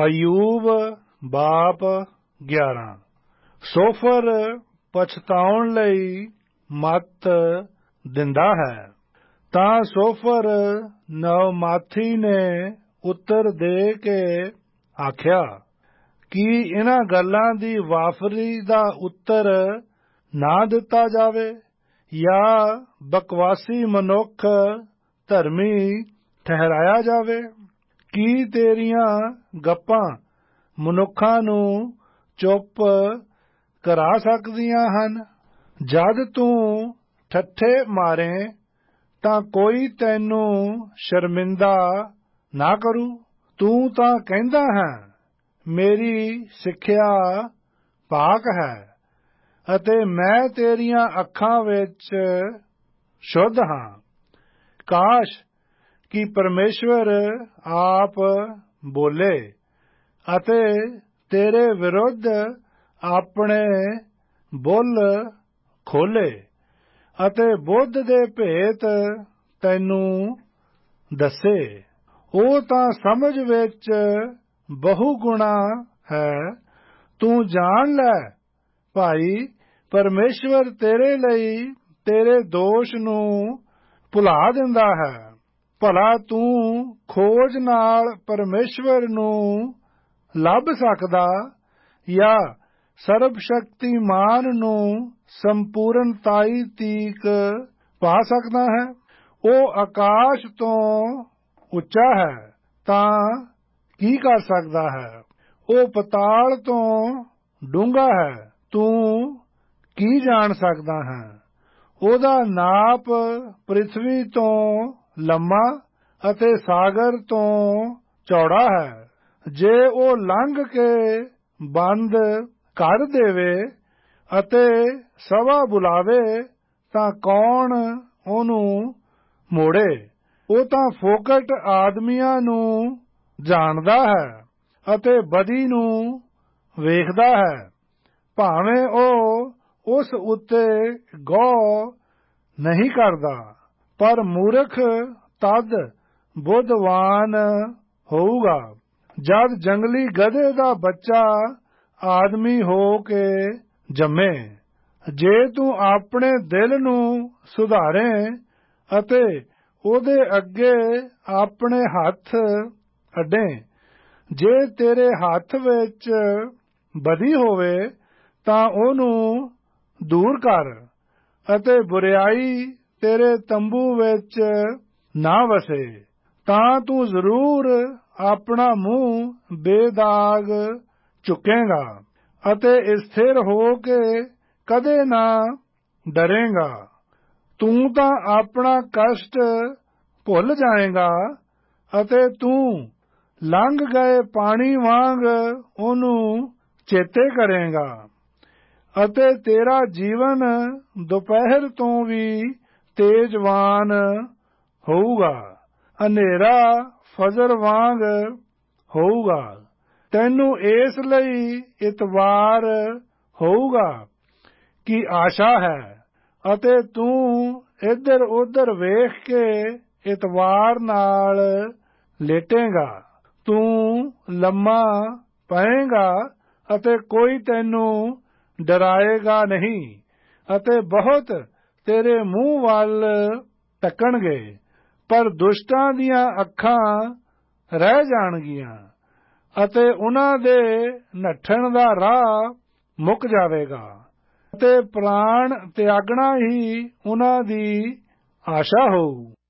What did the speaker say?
ਅਯੂਬ ਬਾਪ 11। ਸੋਫਰ ਪਛਤਾਉਣ ਲਈ ਮੱਤ ਦਿੰਦਾ ਹੈ। ਤਾਂ ਸੋਫਰ ਨਵਮਾਥੀ ਨੇ ਉੱਤਰ ਦੇ ਕੇ ਆਖਿਆ, ਕੀ ਇਹਨਾਂ ਗੱਲਾਂ ਦੀ ਵਾਫਰੀ ਦਾ ਉੱਤਰ ਨਾ ਦਿੱਤਾ ਜਾਵੇ, ਜਾਂ ਬਕਵਾਸੀ ਮਨੁੱਖ ਧਰਮੀ ਠਹਿਰਾਇਆ ਜਾਵੇ? ਕੀ ਤੇਰੀਆਂ ਗੱਪਾਂ ਮਨੁੱਖਾਂ ਨੂੰ ਚੁੱਪ ਕਰਾ ਸਕਦੀਆਂ ਹਨ? ਜਦ ਤੂੰ ਠੱਠੇ ਮਾਰੇ ਤਾਂ ਕੋਈ ਤੈਨੂੰ ਸ਼ਰਮਿੰਦਾ ਨਾ ਕਰੂ। ਤੂੰ ਤਾਂ ਕਹਿੰਦਾ ਹੈ, ਮੇਰੀ ਸਿੱਖਿਆ ਪਾਕ ਹੈ ਅਤੇ ਮੈਂ ਤੇਰੀਆਂ ਅੱਖਾਂ ਵਿੱਚ ਸ਼ੁੱਧ ਹਾਂ। ਕਾਸ਼ ਕਿ ਪਰਮੇਸ਼ਵਰ ਆਪ ਬੋਲੇ ਅਤੇ ਤੇਰੇ ਵਿਰੁੱਧ ਆਪਣੇ ਬੁੱਲ ਖੋਲੇ ਅਤੇ ਬੁੱਧ ਦੇ ਭੇਤ ਤੈਨੂੰ ਦੱਸੇ। ਉਹ ਤਾਂ ਸਮਝ ਵਿੱਚ ਬਹੁ ਗੁਣਾ ਹੈ। ਤੂੰ ਜਾਣ ਲੈ ਭਾਈ, ਪਰਮੇਸ਼ਵਰ ਤੇਰੇ ਲਈ ਤੇਰੇ ਦੋਸ਼ ਨੂੰ ਭੁਲਾ ਦਿੰਦਾ ਹੈ। ਭਲਾ ਤੂੰ ਖੋਜ ਨਾਲ ਪਰਮੇਸ਼ਵਰ ਨੂੰ ਲੱਭ ਸਕਦਾ, ਜਾਂ ਸਰਬਸ਼ਕਤੀਮਾਨ ਨੂੰ ਸੰਪੂਰਨਤਾਈ ਤੀਕ ਪਾ ਸਕਦਾ ਹੈ? ਉਹ ਆਕਾਸ਼ ਤੋਂ ਉੱਚਾ ਹੈ ਤਾਂ ਕੀ ਕਰ ਸਕਦਾ ਹੈ? ਉਹ ਪਤਾਲ ਤੋਂ ਡੂੰਘਾ ਹੈ, ਤੂੰ ਕੀ ਜਾਣ ਸਕਦਾ ਹੈ? ਉਹਦਾ ਨਾਪ ਪ੍ਰਿਥਵੀ ਤੋਂ ਲੰਮਾ ਅਤੇ ਸਾਗਰ ਤੋਂ ਚੌੜਾ ਹੈ। ਜੇ ਉਹ ਲੰਘ ਕੇ ਬੰਦ ਕਰ ਦੇਵੇ ਅਤੇ ਸਭਾ ਬੁਲਾਵੇ ਤਾਂ ਕੌਣ ਉਹਨੂੰ ਮੋੜੇ? ਉਹ ਤਾਂ ਫੋਕਟ ਆਦਮੀਆਂ ਨੂੰ ਜਾਣਦਾ ਹੈ ਅਤੇ ਬਦੀ ਨੂੰ ਵੇਖਦਾ ਹੈ, ਭਾਵੇਂ ਉਹ ਉਸ ਉੱਤੇ ਗੌਰ ਨਹੀਂ ਕਰਦਾ। ਪਰ ਮੂਰਖ ਤਦ ਬੁੱਧਵਾਨ ਹੋਊਗਾ, ਜਦ ਜੰਗਲੀ ਗਧੇ ਦਾ ਬੱਚਾ ਆਦਮੀ ਹੋ ਕੇ ਜੰਮੇ। ਜੇ ਤੂੰ ਆਪਣੇ ਦਿਲ ਨੂੰ ਸੁਧਾਰੇ ਅਤੇ ਉਹਦੇ ਅੱਗੇ ਆਪਣੇ ਹੱਥ ਅੱਡੇ, ਜੇ ਤੇਰੇ ਹੱਥ ਵਿੱਚ ਬਦੀ ਹੋਵੇ ਤਾਂ ਉਹਨੂੰ ਦੂਰ ਕਰ ਅਤੇ ਬੁਰਿਆਈ ਤੇਰੇ ਤੰਬੂ ਵਿੱਚ ਨਾ ਵਸੇ, ਤਾਂ ਤੂੰ ਜ਼ਰੂਰ ਆਪਣਾ ਮੂੰਹ ਬੇਦਾਗ ਚੁੱਕੇਗਾ ਅਤੇ ਸਥਿਰ ਹੋ ਕੇ ਕਦੇ ਨਾ ਡਰੇਗਾ। ਤੂੰ ਤਾਂ ਆਪਣਾ ਕਸ਼ਟ ਭੁੱਲ ਜਾਏਗਾ ਅਤੇ ਤੂੰ ਲੰਘ ਗਏ ਪਾਣੀ ਵਾਂਗ ਉਹਨੂੰ ਚੇਤੇ ਕਰੇਗਾ, ਅਤੇ ਤੇਰਾ ਜੀਵਨ ਦੁਪਹਿਰ ਤੋਂ ਵੀ ਤੇਜਵਾਨ ਹੋਊਗਾ, ਹਨੇਰਾ ਫਜਰ ਵਾਂਗ ਹੋਊਗਾ। ਤੈਨੂੰ ਇਸ ਲਈ ਇਤਬਾਰ ਹੋਊਗਾ ਕਿ ਆਸ਼ਾ ਹੈ, ਅਤੇ ਤੂੰ ਇੱਧਰ ਉੱਧਰ ਵੇਖ ਕੇ ਇਤਬਾਰ ਨਾਲ ਲੇਟੇਗਾ। ਤੂੰ ਲੰਮਾ ਪਏਗਾ ਅਤੇ ਕੋਈ ਤੈਨੂੰ ਡਰਾਏਗਾ ਨਹੀਂ, ਅਤੇ ਬਹੁਤ ਤੇਰੇ ਮੂੰਹ ਵੱਲ ਤੱਕਣਗੇ, ਪਰ ਦੁਸ਼ਟਾਂ ਦੀਆਂ ਅੱਖਾਂ ਰਹਿ ਜਾਣਗੀਆਂ ਅਤੇ ਉਹਨਾਂ ਦੇ ਨੱਠਣ ਦਾ ਰਾਹ ਮੁੱਕ ਜਾਵੇਗਾ, ਅਤੇ ਪ੍ਰਾਣ ਤਿਆਗਣਾ ਹੀ ਉਹਨਾਂ ਦੀ ਆਸ਼ਾ ਹੋਊ।